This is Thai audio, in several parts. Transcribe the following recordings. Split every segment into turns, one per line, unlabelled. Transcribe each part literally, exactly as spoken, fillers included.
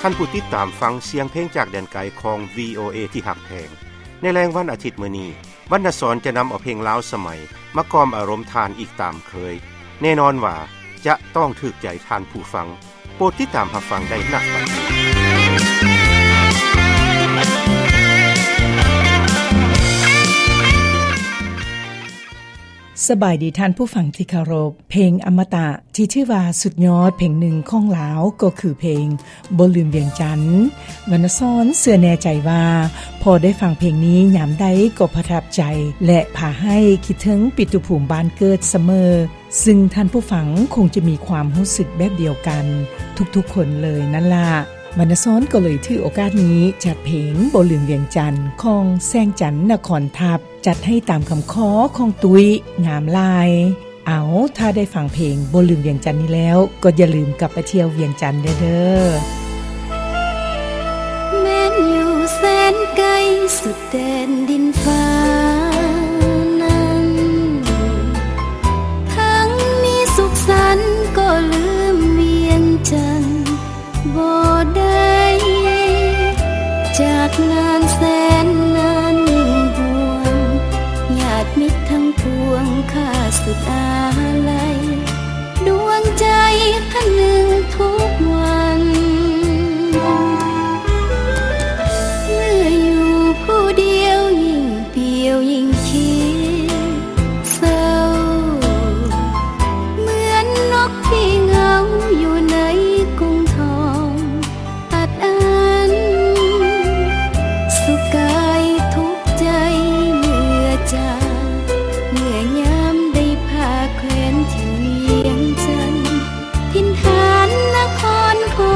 ท่านผู้ติดตามฟังเสียงเพลงจากแดนไกลของ วี โอ เอ ที่หักแพงในแรงวันอาทิตย์มื้อนี้วรรณสรจะนำเอาเพลงลาวสมัยมากล่อมอารมณ์ทานอีกตามเคยแน่นอนว่าจะต้องถูกใจท่านผู้ฟังโปรดติดตามรับฟังได้ณบัดนี้
สบายดีท่านผู้ฟังที่เคารพเพลงอมตะที่ชื่อว่าสุดยอดเพลงหนึ่งของลาวก็คือเพลงบ่ลืมเวียงจันทน์วรรณสรเสื่อแน่ใจว่าพอได้ฟังเพลงนี้ยามใดก็ประทับใจและพาให้คิดถึงปิตุภูมิบ้านเกิดเสมอซึ่งท่านผู้ฟังคงจะมีความรู้สึกแบบเดียวกันทุกๆคนเลยนั่นล่ะวรรณสรก็เลยถือโอกาสนี้จัดเพลงบ่ลืมเวียงจันทน์ของแซงจันทน์นครทัพจัดให้ตามคำขอของตุ้ยงามลายเอาถ้าได้ฟังเพลงบ่ลืมเวียงจันทน์นี้แล้วก็อย่าลืมกลับไปเที่ยวเวียงจันทน์เด้อ
แม้นอยู่แสนไกลสุดแดนดินฟ้านั้นทั้งมีสุขสันต์ก็ลืมเวียงจันทน์บ่ได้จากงานแสนนานยิ่งห่วงญาติมิตรทั้งปวงข้าสุดอาลัยดวงใจพันหนึ่งทุกวันเมื่ออยู่ผู้เดียวยิ่งเปลี่ยวยิ่งคิดเศร้าเหมือนนกที่เหงาอยู่ในกรุงทองอัดอั้นสุขกายทุกใจเมื่อจากเมื่อยามได้พาแคว้นที่เวียงจันทน์ถิ่นฐานนครขอ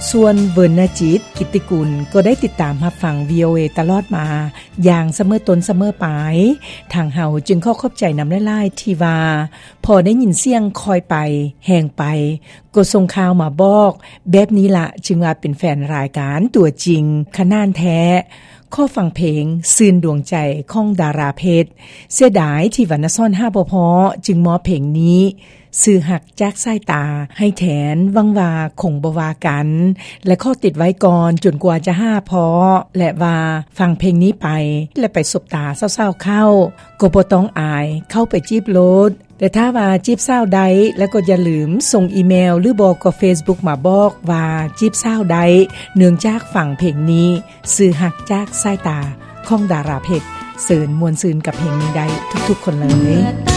ส่วนเวิร์นจิตกิตติกุลก็ได้ติดตามรับฟัง วี โอ เอ ตลอดมาอย่างเสมอต้นเสมอปลายทางเฮาจึงขอขอบใจนำหลายๆที่ว่าพอได้ยินเสียงคอยไปแห่งไปก็ส่งข่าวมาบอกแบบนี้ละจึงว่าเป็นแฟนรายการตัวจริงขนานแท้ข้อฟังเพลงซื่นดวงใจของดาราเพชรเสียดายที่วรรณซ่อนห้าบ่พอจึงมอบเพลงนี้สื่อหักจากสายตาให้แทนวังวาคงบวากันและข้อติดไว้ก่อนจนกว่าจะห้าพอและว่าฟังเพลงนี้ไปและไปสบตาเศร้าๆเข้าก็บ่ต้องอายเข้าไปจีบโลดแต่ถ้าว่าจีบสาวใดแล้วก็อย่าลืมส่งอีเมลหรือบอกกับ Facebook มาบอกว่าจีบสาวใดเนื่องจากฟังเพลงนี้สื่อหักจากสายตาของดาราเพชรเสริญมวลซืนกับเพลงนี้ได้ทุกๆคนเลย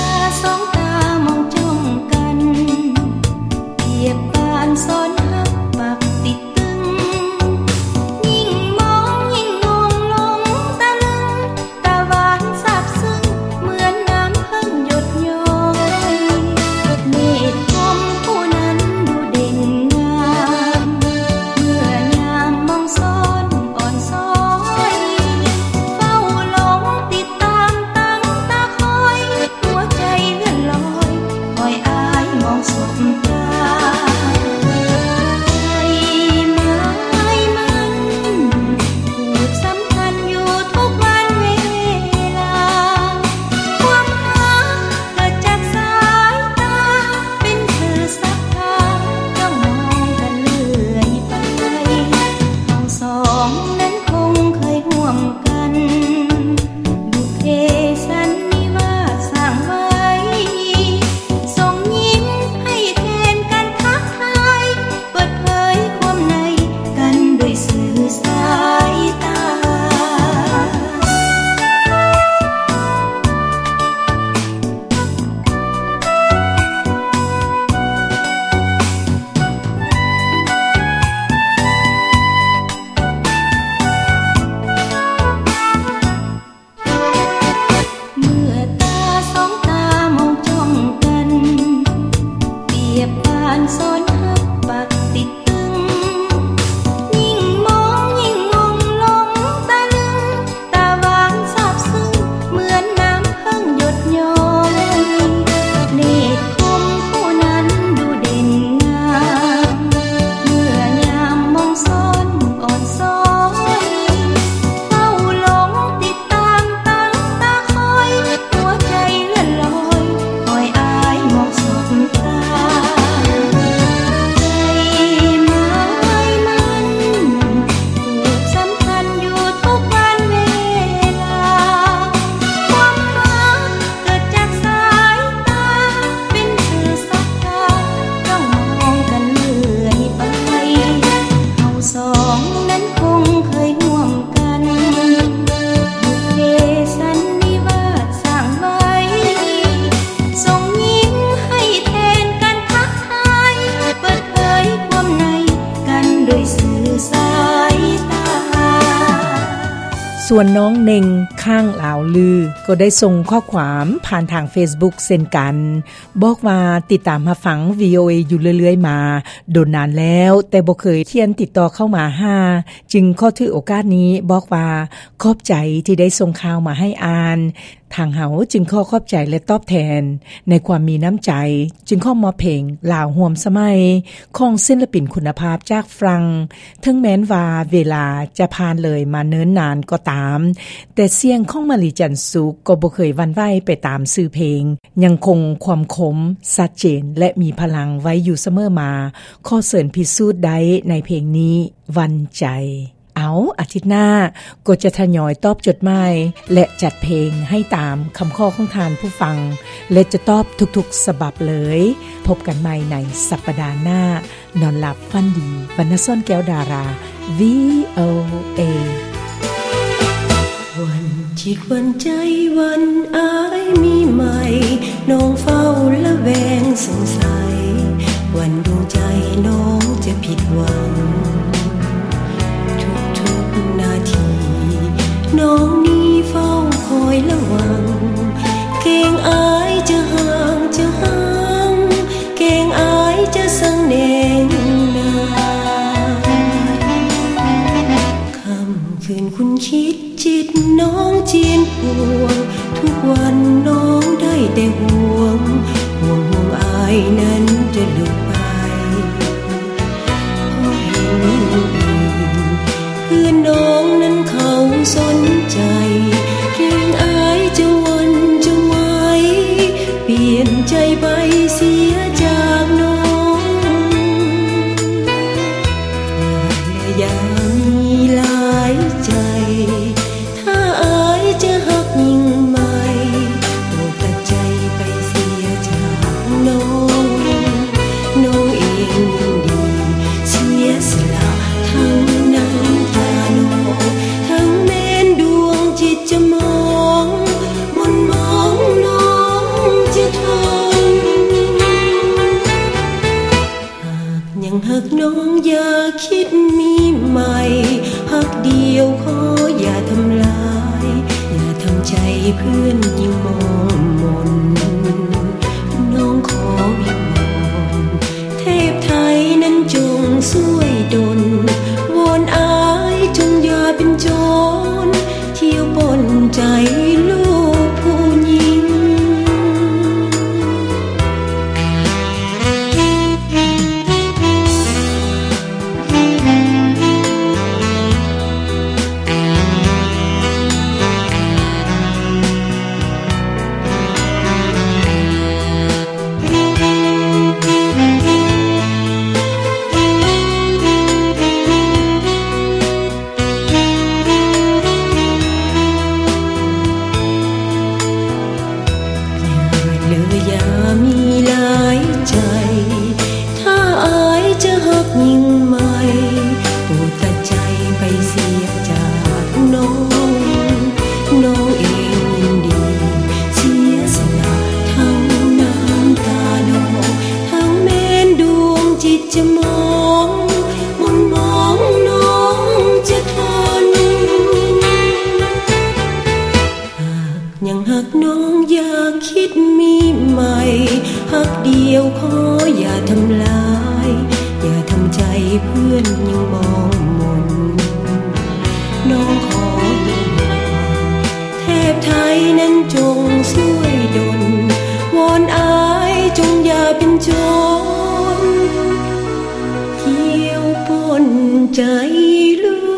สอนหักปักติดตึงยิ่งมองยิ่งงงลงตะลึงตาหวานซาบซึ้งเหมือนน้ำพึ่งหยดย้อยเมฆคมผู้นั้นดูเด่นงามเมื่อยามมองซ้อนอ่อนซ้อยเฝ้าหลงติดตามตั้งตาคอยหัวใจเลื่อนลอยคอยอายมองสบตา
ส่วนน้องเน่งข้างลาวลือก็ได้ส่งข้อความผ่านทาง Facebook เช่นกันบอกว่าติดตามมาฟัง วี โอ เอ อยู่เรื่อยๆมาโดนนานแล้วแต่บ่เคยเทียนติดต่อเข้ามาหาจึงขอถือโอกาสนี้บอกว่าขอบใจที่ได้ส่งข่าวมาให้อ่านทางเฮาจึงขอขอบใจและตอบแทนในความมีน้ำใจจึงขอมอบเพลงลาวห่วมสมัยของศิลปินคุณภาพจากฝรั่งถึงแม้นว่าเวลาจะผ่านเลยมาเนิ่นนานก็ตามแต่เสียงของมะลิจันทร์สุขก็บ่เคยหวั่นไหวไปตามชื่อเพลงยังคงความคมชัดเจนและมีพลังไว้อยู่เสมอมาขอเสริญพิสูจน์ได้ในเพลงนี้วันใจเอาอาทิตย์หน้าก็จะทยอยตอบจดหมายและจัดเพลงให้ตามคำข้อของทานผู้ฟังและจะตอบทุกๆฉบับเลยพบกันใหม่ในสัปดาห์หน้านอนหลับฝันดีวรรณซ่อนแก้วดารา วี โอ เอ
วันจิตวันใจวันอายมีใหม่น้องเฝ้าละแวงสงสัยวันดวงใจน้องจะผิดหวังนาทีน้องนี้เฝ้าคอยระวังเกรงอายจะห่างจะห่างเกรงอายจะสังเนงนานคืนคุณคิดจิตน้องเจียนปวงทุกวันน้องได้แต่ห่วงห่วงห่วงอายนั้นจะหลุดไปพอเห็นเพื่อนน้องนั้นเขาสนใจเกรงอายจะวันจะไหวเปลี่ยนใจไปเสียจากน้องอย่ามีหลายใจถ้าอายจะหักยิ่งใหม่โปรดตัดใจไปเสียจากน้องน้องเองยินดีเสียสละทั้งน้ำตาน้องทั้งแม้นดวงจิตจะมองมนมองน้องจะทนหากยังหักน้องอย่าคิดมีใหม่หักเดียวขออย่าทำลายอย่าทำใจเพื่อนยิ่งมองมนน้องขอวิงวอนเทพไทยนั้นจงช่วยดลวอนอายจงอย่าเป็นโจรเที่ยวปนใจลูกผู้หญิงอย่ามีหลายใจถ้าอายจะหักยิ่งใหม่โปรดตัดใจไปเสียจากน้องน้องเองยินดีเสียสละทั้งน้ำตาน้องทั้งแม้นดวงจิตจะมองมนมองน้องจะทนหากยังหักน้องอย่าคิดมีใหม่หักเดียวขออย่าทำลายอย่าทำใจเพื่อนยังมองมนน้องขอวิงวอนเทพไทยนั้นจงช่วยดลวอนอายจงอย่าเป็นโจรเที่ยวปนใจลู